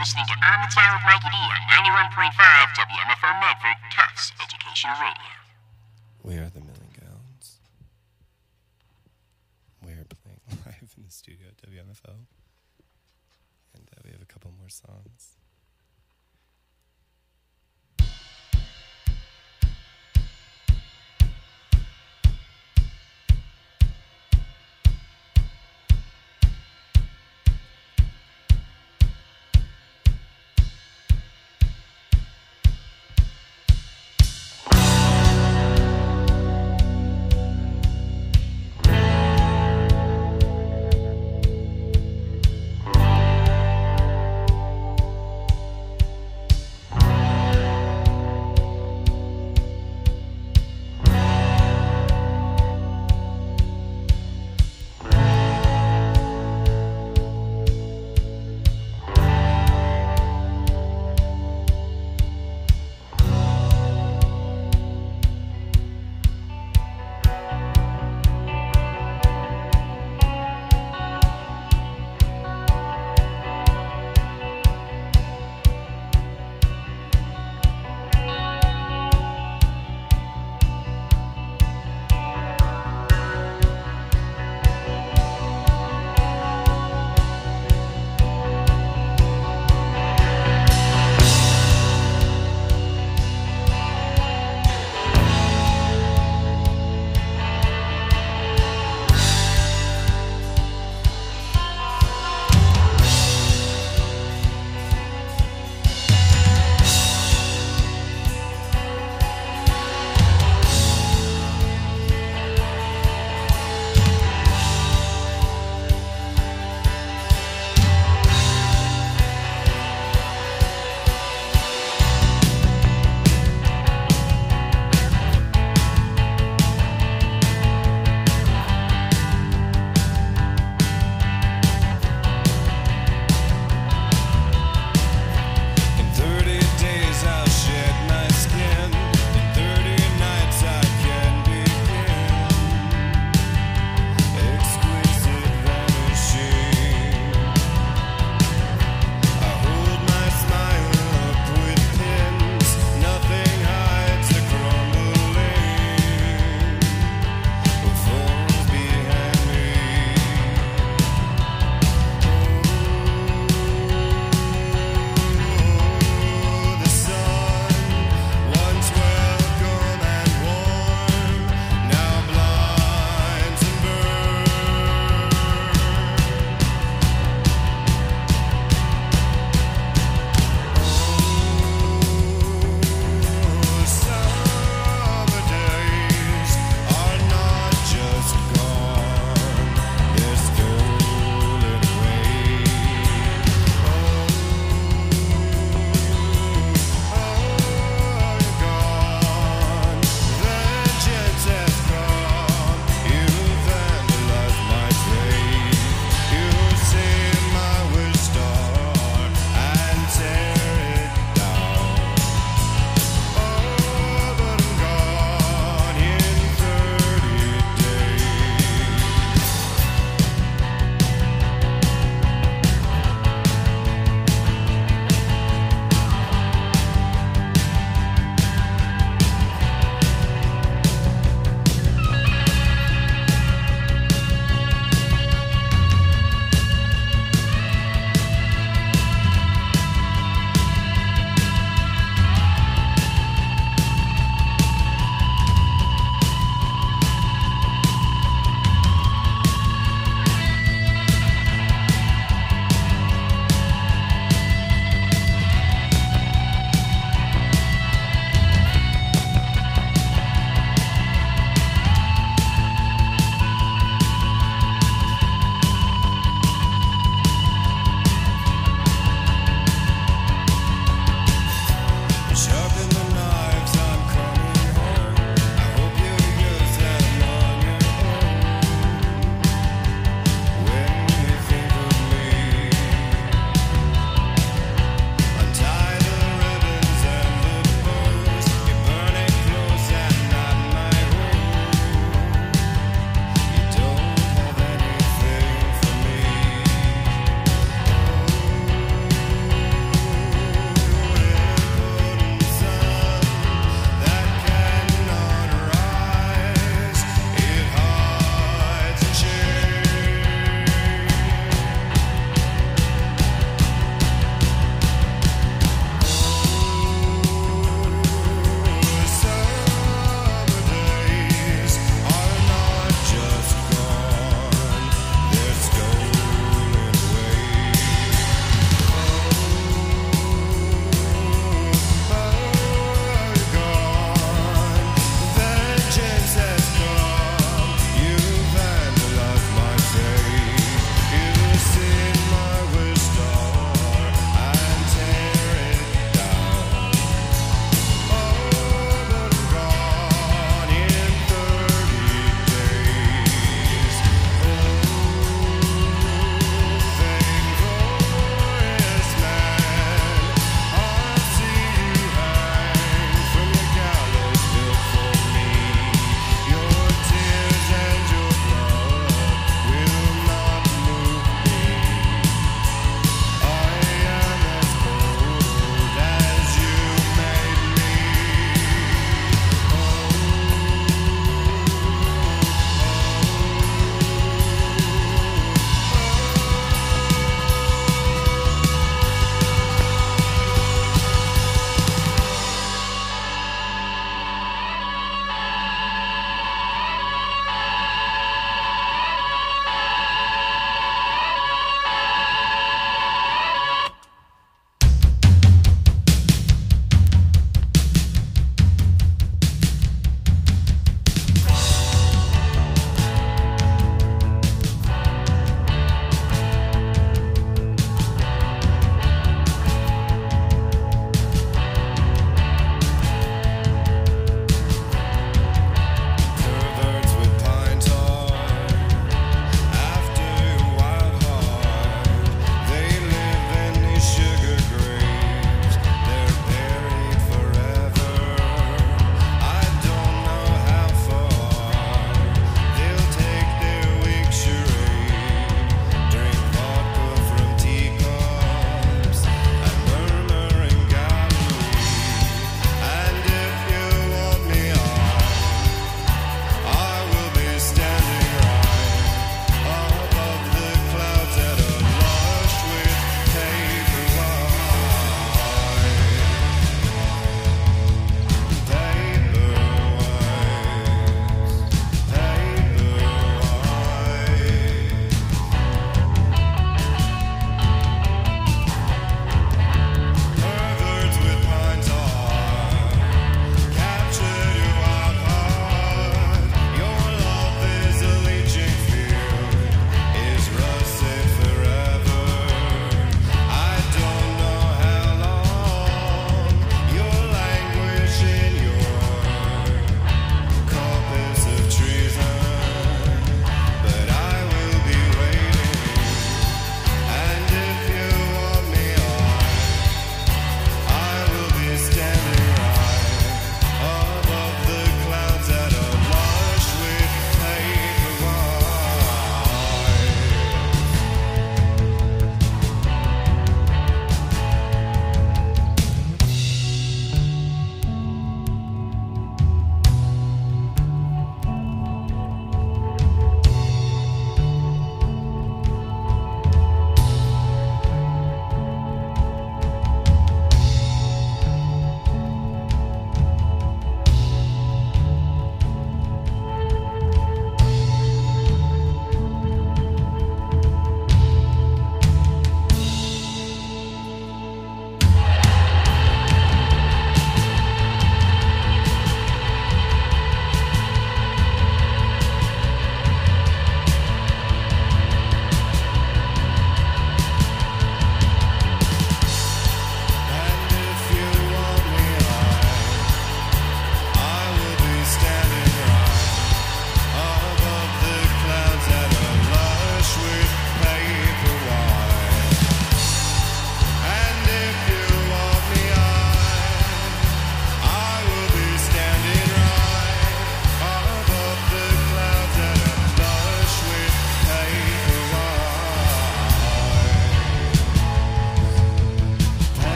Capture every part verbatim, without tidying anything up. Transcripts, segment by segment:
listening to Armatown with Mikey D on ninety-one point five W M F R Medford, Cats Educational Radio. We are the Milling Gowns. We are playing live in the studio at W M F O. And uh, we have a couple more songs.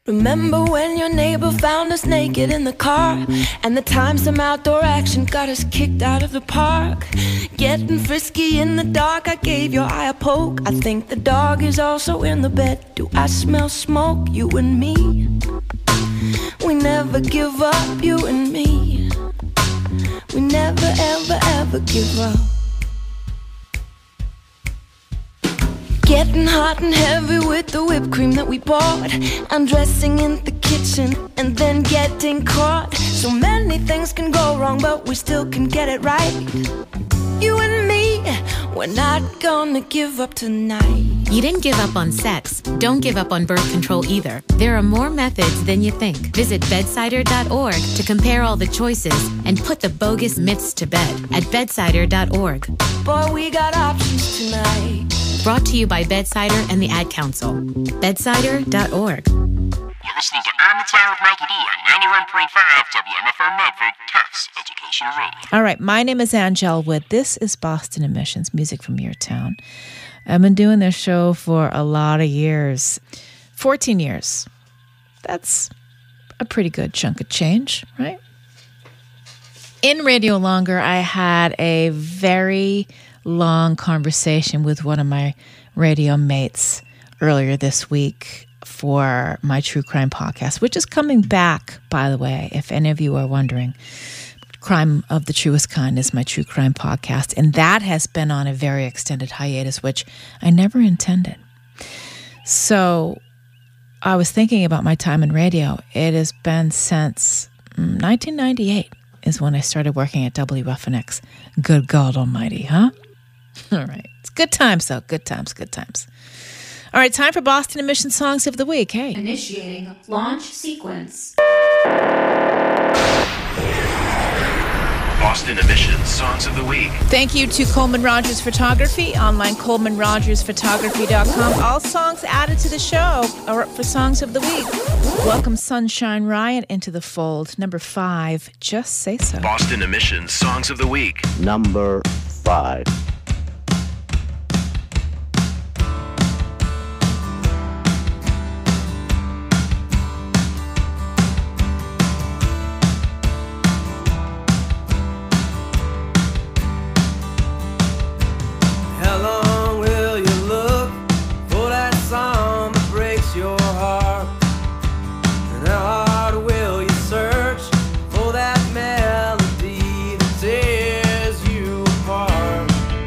Remember when your neighbor found us naked in the car, and the time some outdoor action got us kicked out of the park? Getting frisky in the dark, I gave your eye a poke. I think the dog is also in the bed. Do I smell smoke? You and me, we never give up, you and me. We never ever ever give up. Getting hot and heavy with the whipped cream that we bought, undressing in the kitchen and then getting caught. So many things can go wrong, but we still can get it right. You and me, we're not gonna give up tonight. You didn't give up on sex. Don't give up on birth control either. There are more methods than you think. Visit bedsider dot org to compare all the choices and put the bogus myths to bed at bedsider dot org. Boy, we got options tonight. Brought to you by Bedsider and the Ad Council. bedsider dot org. You're listening to On the Town with Mikey D on ninety-one point five W M F R Medford, Tufts Educational Radio. All right, my name is Angel Wood. This is Boston Emissions, music from your town. I've been doing this show for a lot of years. fourteen years. That's a pretty good chunk of change, right? In Radio Longer, I had a very long conversation with one of my radio mates earlier this week for my true crime podcast, which is coming back, by the way, if any of you are wondering. Crime of the Truest Kind is my true crime podcast, and that has been on a very extended hiatus, which I never intended. So I was thinking about my time in radio. It has been since nineteen ninety-eight is when I started working at W F N X. Good God almighty, huh? All right. It's good times, though. Good times, good times. All right, time for Boston Emission Songs of the Week. Hey. Initiating launch sequence. Boston Emissions Songs of the Week. Thank you to Coleman Rogers Photography, online coleman rogers photography dot com. All songs added to the show are up for Songs of the Week. Welcome Sunshine Riot into the fold. Number five, Just Say So. Boston Emissions Songs of the Week. Number five. Melody that tears you apart.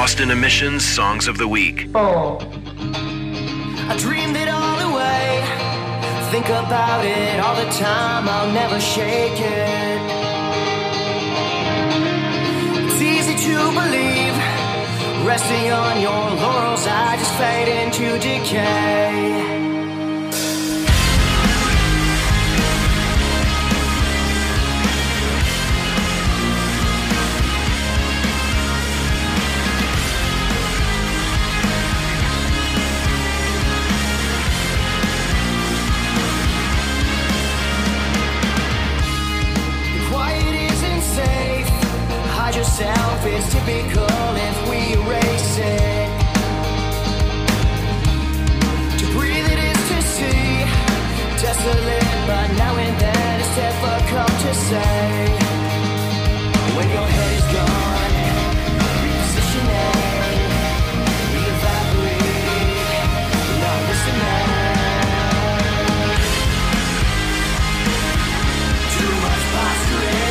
Boston Emissions Songs of the Week. Four. I dreamed it all away. Think about it all the time. I'll never shake it. It's easy to believe. Resting on your laurels, I just fade into decay. Yourself is typical if we erase it. To breathe it is to see. Desolate, but now and then it's difficult to say. When your head is gone, repositioning, re-evaporate, not listening. Too much posturing.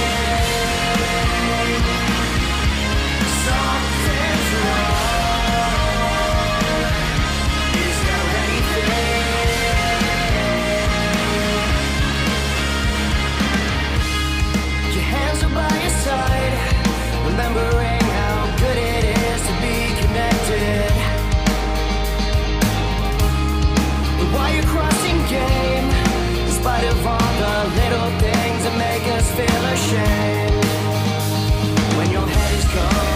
Something's wrong. Is there anything? Your hands are by your side, remembering how good it is to be connected. But while you're crossing game, in spite of all the little things that make us feel ashamed, when your head is gone,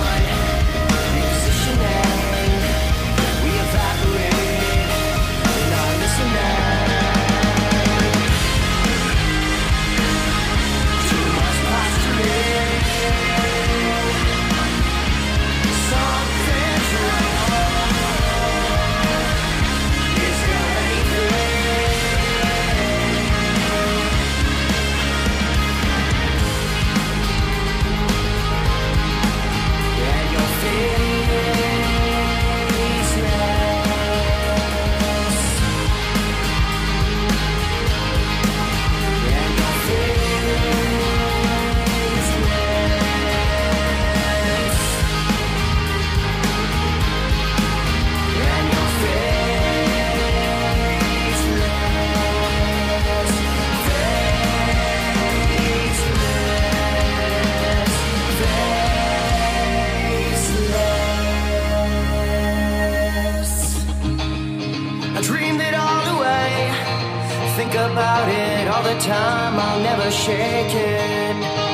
about it all the time, I'll never shake it.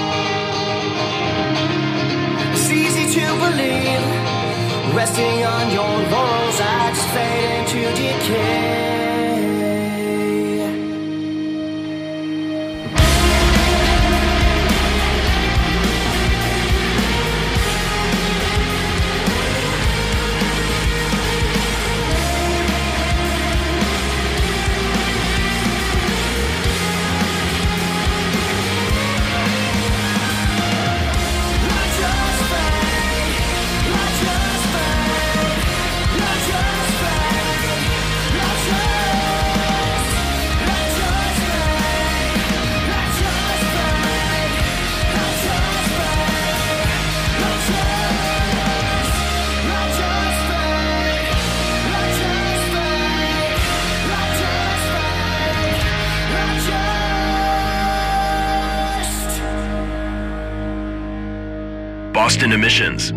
It's easy to believe. Resting on your laurels, I just fade into decay. Boston Emissions.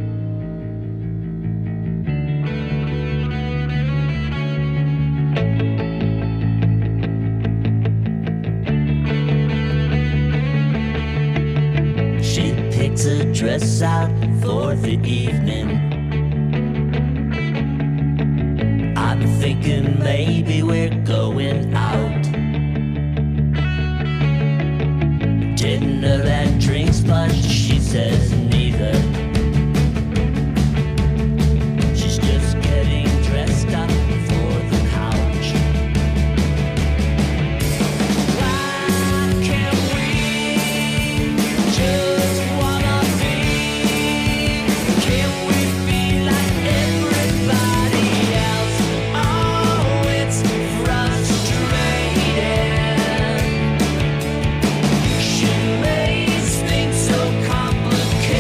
She picks a dress out for the evening. I'm thinking maybe we're going out. Dinner and drinks, but she says neither. She's just getting dressed up for the couch. Why can't we just wanna be? Can we be like everybody else? Oh, it's frustrating. She makes things so complicated.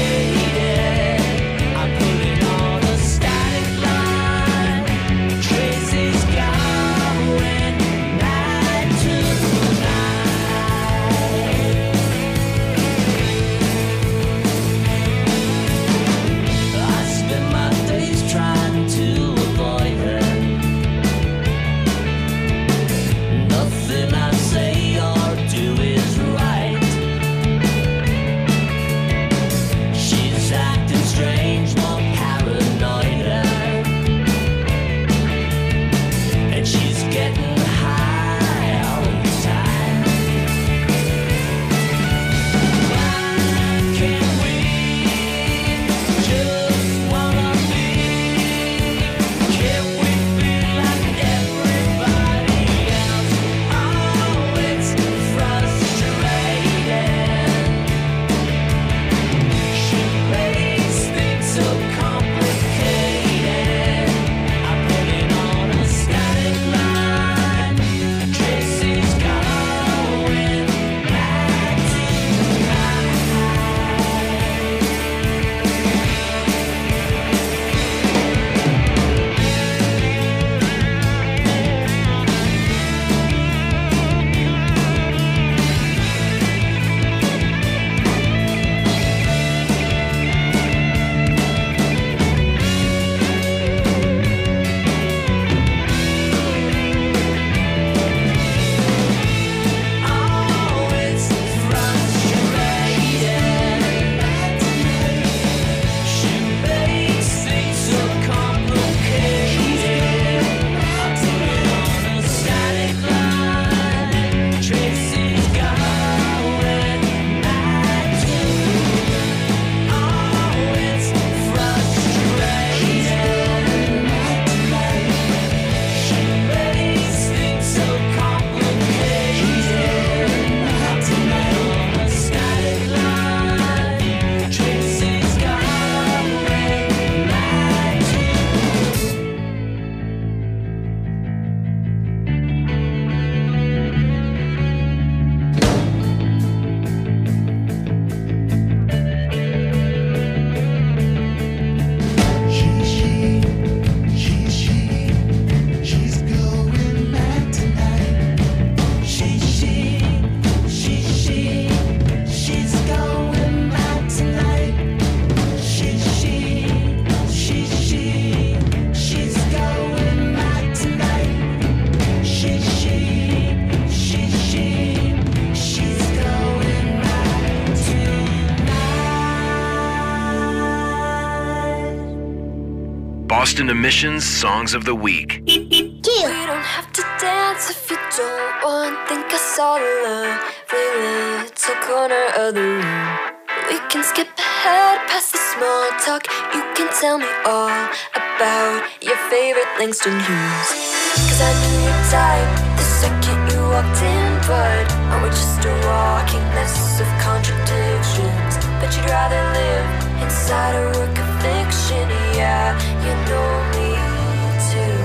Boston Emissions Songs of the Week. We don't have to dance if you don't want. Think I saw the lovely little corner of the room. We can skip ahead past the small talk. You can tell me all about your favorite Langston Hughes. Cause I knew your type the second you walked in. But are we just a walking mess of contradictions? Bet you'd rather live inside a work of fiction. Yeah, you know me too.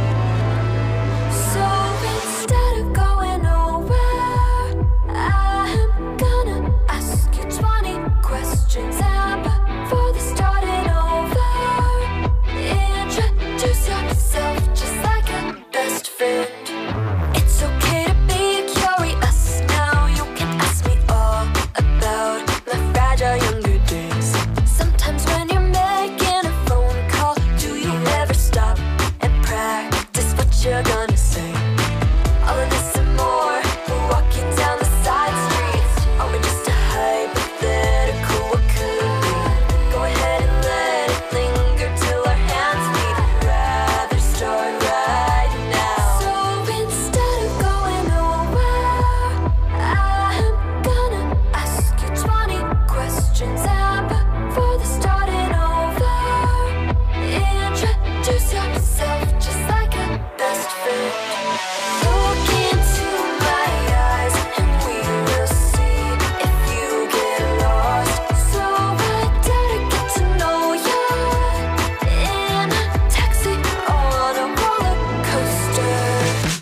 So instead of going nowhere, I'm gonna ask you twenty questions. And before they started over, introduce yourself just like a best friend. It's okay to be curious now. You can ask me all about my fragile younger days. Sometimes when you're making a phone call, do you ever stop and practice what you're gonna say? All of this and more, we're walking down the side streets. Are we just a hypothetical? What could be? Go ahead and let it linger till our hands meet. I'd rather start right now. So instead of going nowhere, I'm gonna ask you twenty questions. And before they started over, introduce yourself just like a best friend. Look into my eyes and we will see if you get lost. So I dare to get to know you in a taxi on a roller coaster.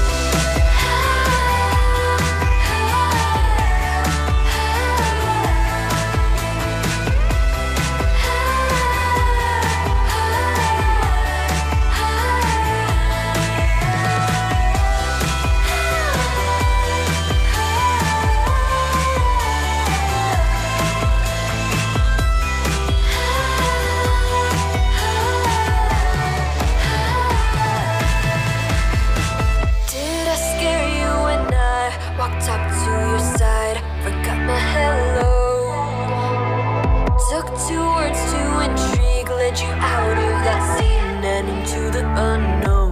Did I scare you when I walked up to your side? Forgot my hello. Took two words to intrigue, led you out of that scene and into the unknown.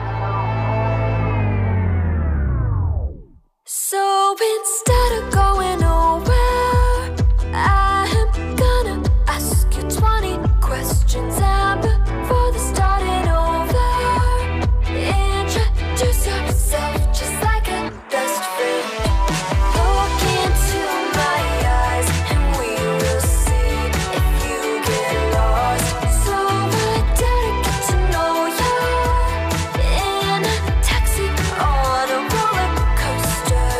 So instead of going nowhere, I'm gonna ask you twenty questions. And before they started over, introduce yourself just like a best friend. Look into my eyes and we will see if you get lost. So I dare to get to know you in a taxi on a roller coaster.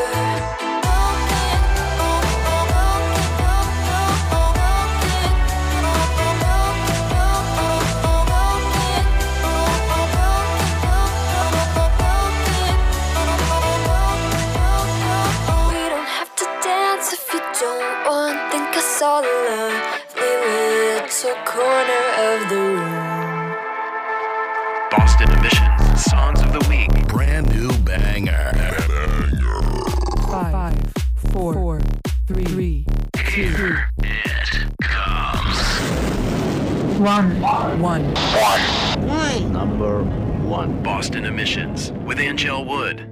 We don't have to dance if you don't want. Think I saw the lovely little corner of the room. Boston Emissions Songs of the Week. Brand new banger. Five, four, four three, two, Here it comes. one, one. Number one. Boston Emissions with Angel Wood.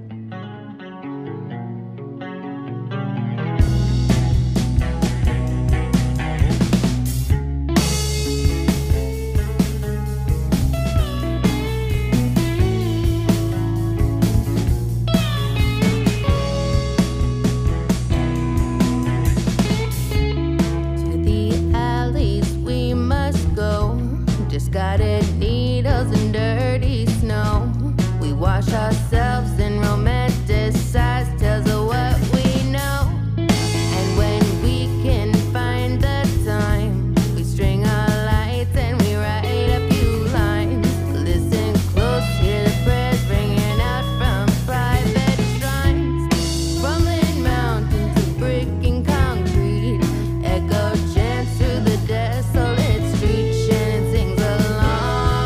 To the alleys we must go. Discarded needles and dirty snow. We wash ourselves and romanticize tales of what we know. And when we can find the time, we string our lights and we write a few lines. Listen close, hear the prayers ringing out from private shrines. Rumbling mountains of brick and concrete, echo chants through the desolate street. Shannon sings along.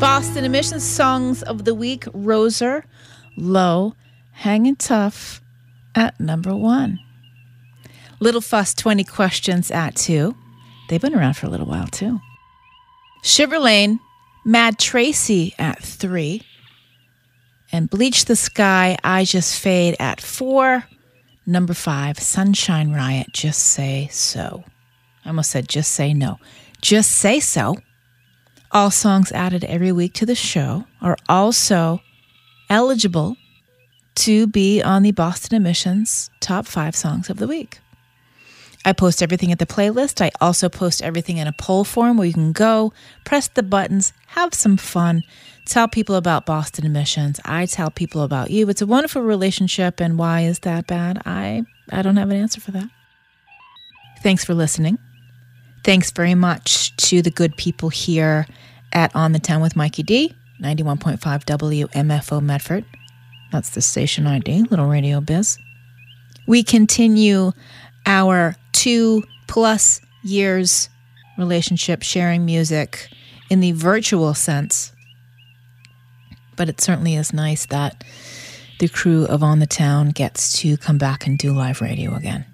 Boston Emissions Songs of the Week, Roser, Low, Hanging Tough at number one. Little Fuss, twenty Questions at two. They've been around for a little while too. Shiver Lane, Mad Tracy at three. And Bleach the Sky, I Just Fade at four. Number five, Sunshine Riot, Just Say So. I almost said just say no. Just Say So. All songs added every week to the show are also eligible to be on the Boston Emissions Top five Songs of the Week. I post everything at the playlist. I also post everything in a poll form where you can go, press the buttons, have some fun, tell people about Boston Emissions. I tell people about you. It's a wonderful relationship, and why is that bad? I, I don't have an answer for that. Thanks for listening. Thanks very much to the good people here at On the Town with Mikey D, ninety-one point five W M F O Medford. That's the station I D, Little Radio Biz. We continue our two plus years relationship sharing music in the virtual sense. But it certainly is nice that the crew of On the Town gets to come back and do live radio again.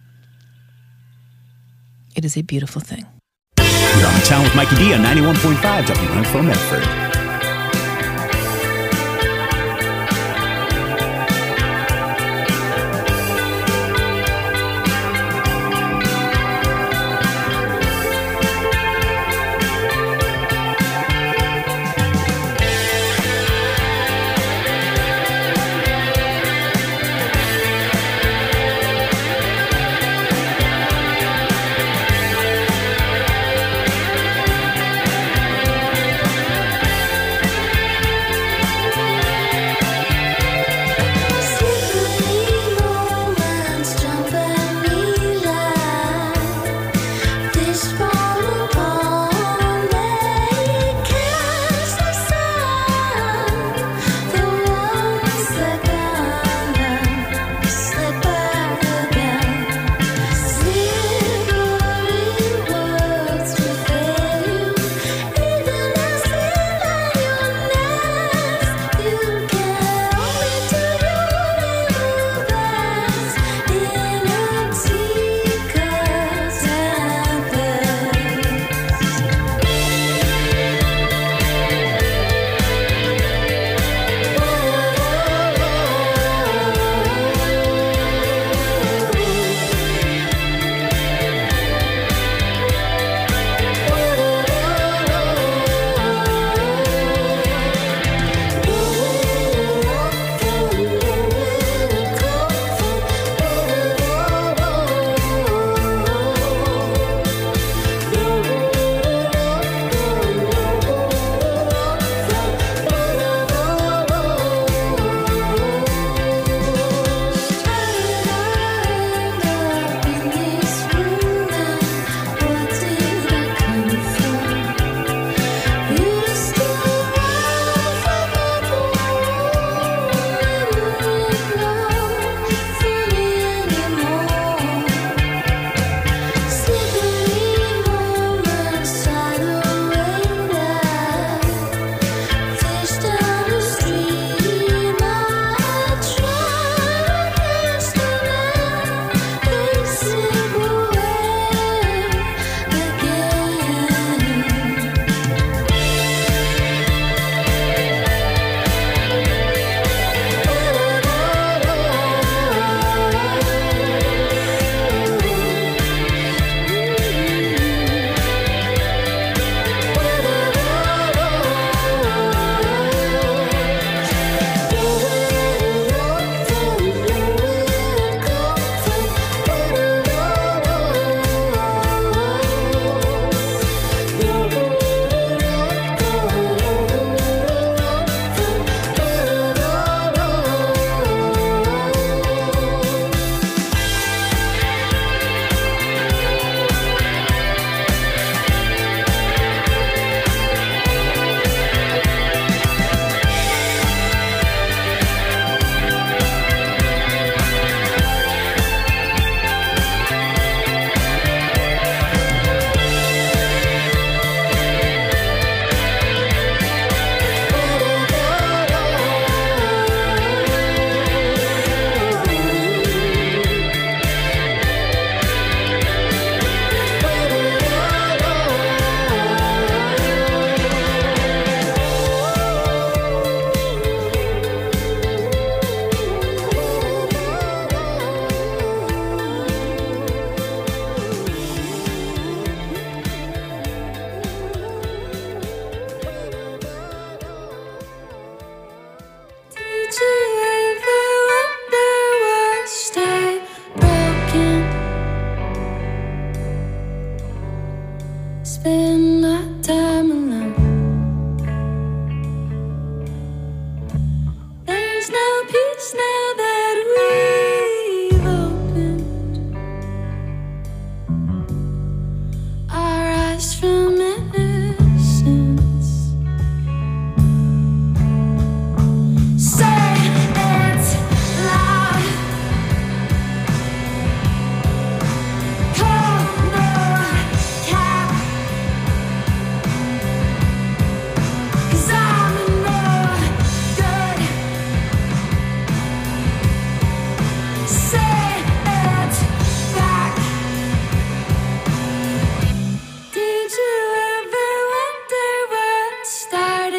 It is a beautiful thing. You're On the Town with Mikey D on ninety-one point five W M F O Medford.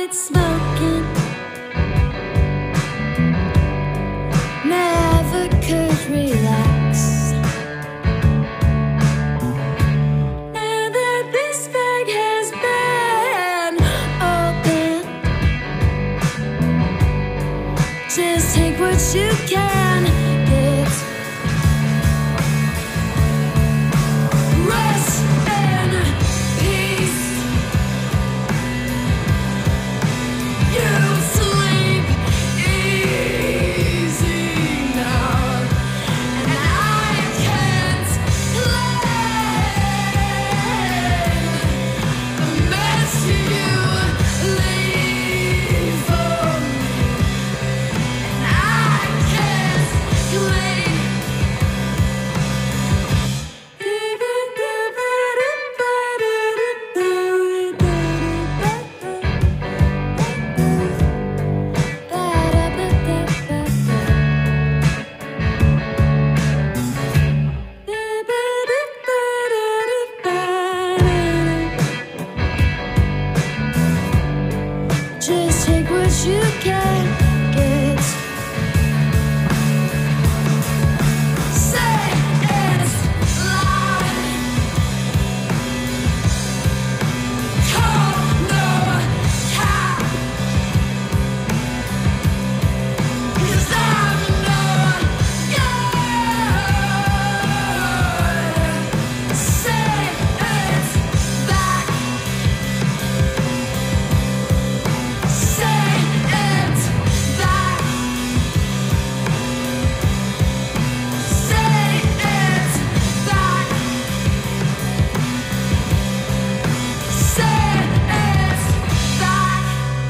started smoking. Never could relax. Now that this bag has been opened, just take what you can get. Rest in peace. You sleep easy now, and I can't claim the mess you leave for me, and I can't claim. Just take what you can get. Say it's life. Call no cap. 'Cause I'm no good. Say it's back. Say it's back. Say it's back. Say it's back.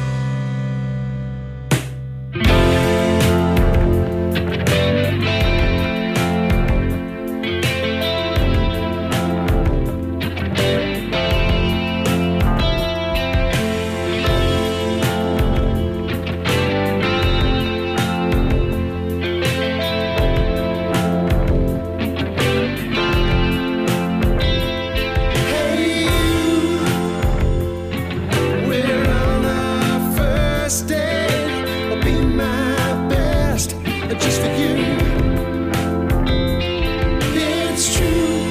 We're on our first date. I'll be my best, just for you. It's true.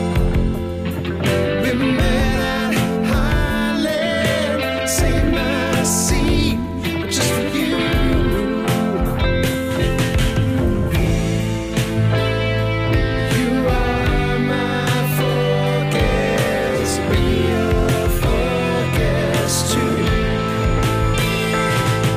We met at Highland, save my seat, just for you. You are my focus, be your focus too.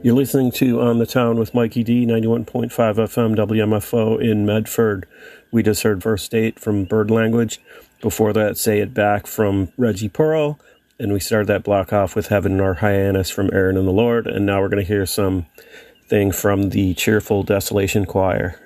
You're listening to On the Town with Mikey D, ninety-one point five F M W M F O in Medford. We just heard First Date from Bird Language. Before that, Say It Back from Reggie Pearl. And we started that block off with Heaven or Hyannis from Aaron and the Lord. And now we're going to hear some thing from the Cheerful Desolation Choir.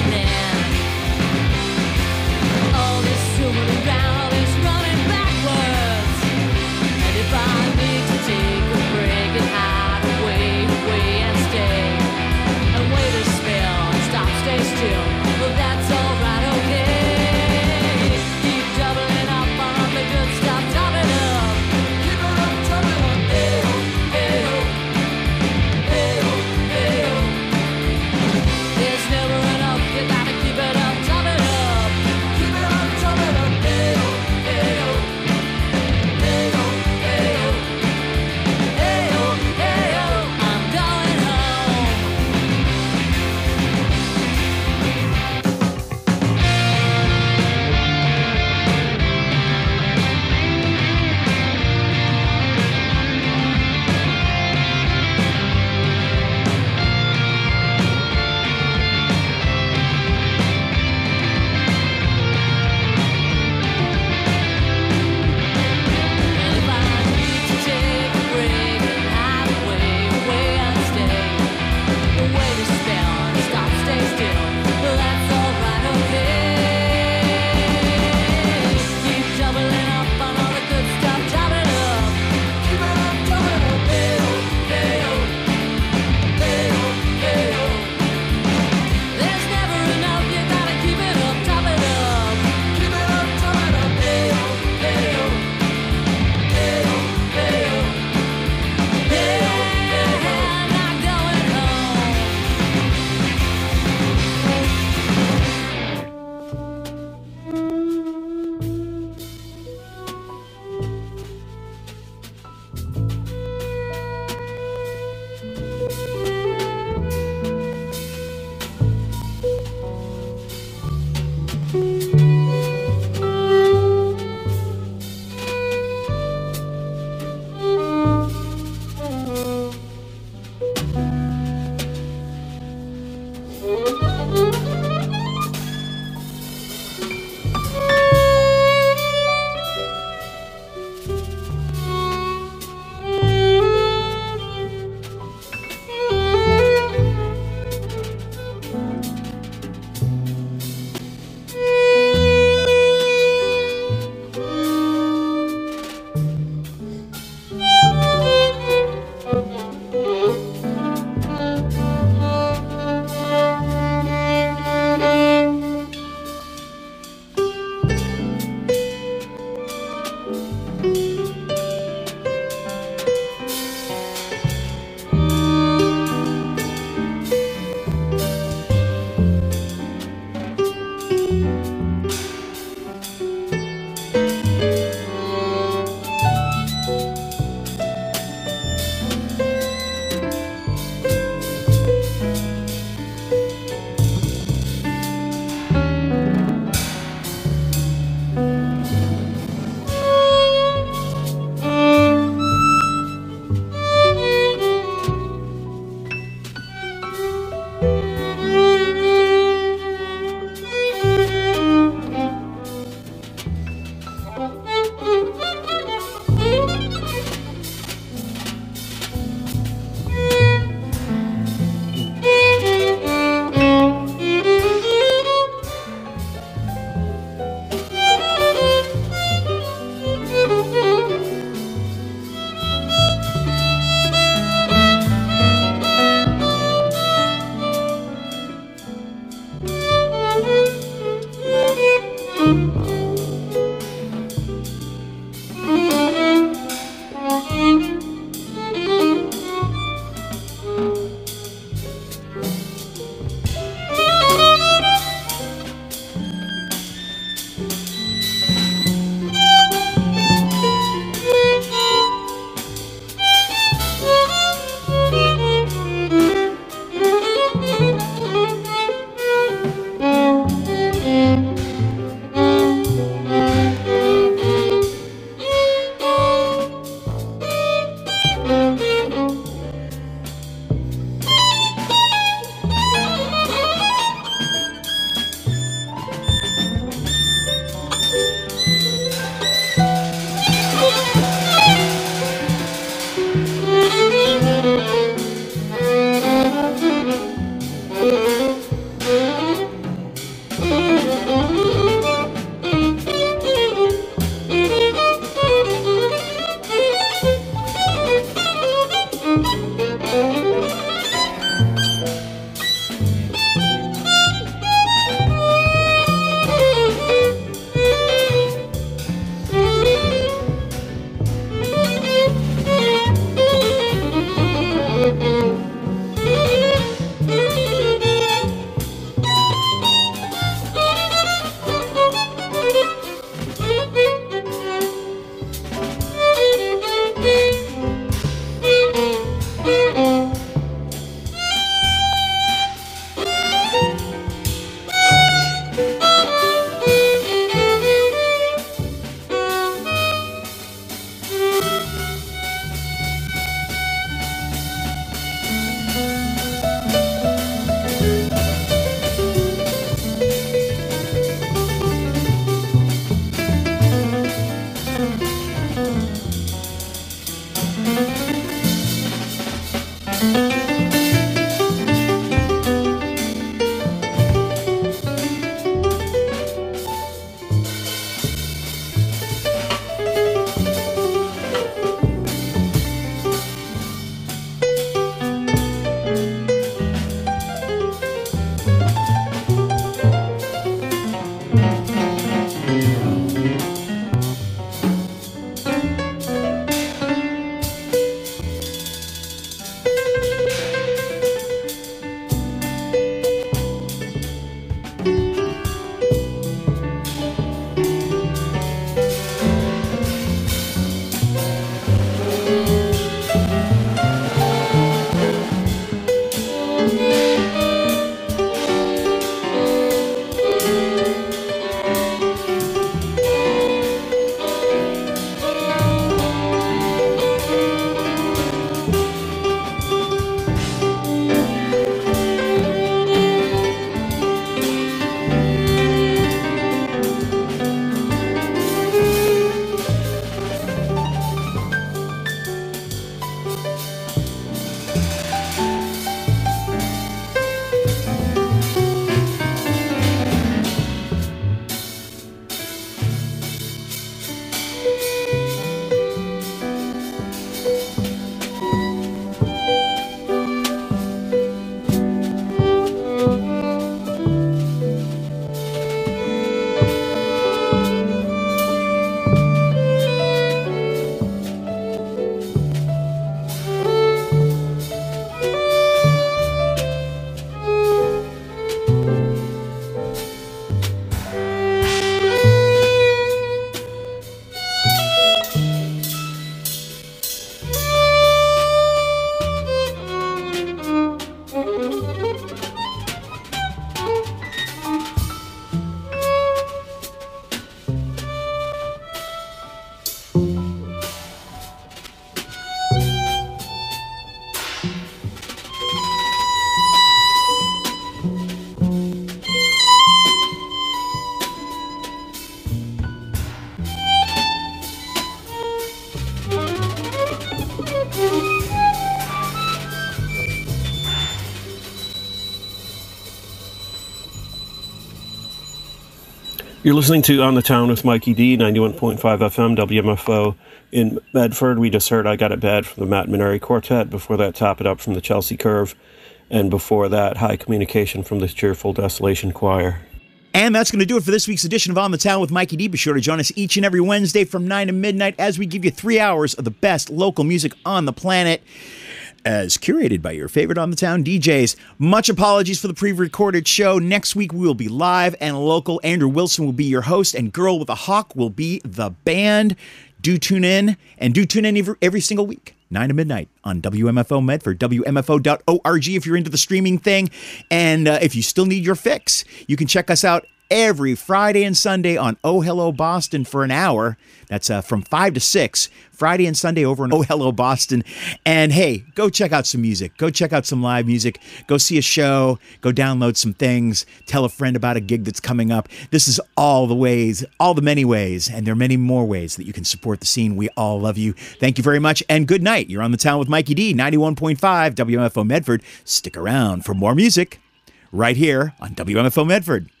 You're listening to On the Town with Mikey D, ninety-one point five F M, W M F O in Medford. We just heard I Got It Bad from the Matt Minari Quartet. Before that, Top It Up from the Chelsea Curve. And before that, High Communication from the Cheerful Desolation Choir. And that's going to do it for this week's edition of On the Town with Mikey D. Be sure to join us each and every Wednesday from nine to midnight as we give you three hours of the best local music on the planet, as curated by your favorite On the Town D Js. Much apologies for the pre-recorded show. Next week we will be live and local. Andrew Wilson will be your host, and Girl with a Hawk will be the band. Do tune in, and do tune in every, every single week, nine to midnight on W M F O Medford, W M F O dot org if you're into the streaming thing. And uh, if you still need your fix, you can check us out every Friday and Sunday on Oh Hello Boston for an hour. That's uh, from five to six, Friday and Sunday over on Oh Hello Boston. And hey, go check out some music. Go check out some live music. Go see a show. Go download some things. Tell a friend about a gig that's coming up. This is all the ways, all the many ways, and there are many more ways that you can support the scene. We all love you. Thank you very much, and good night. You're On the Town with Mikey D, ninety-one point five W M F O Medford. Stick around for more music right here on W M F O Medford.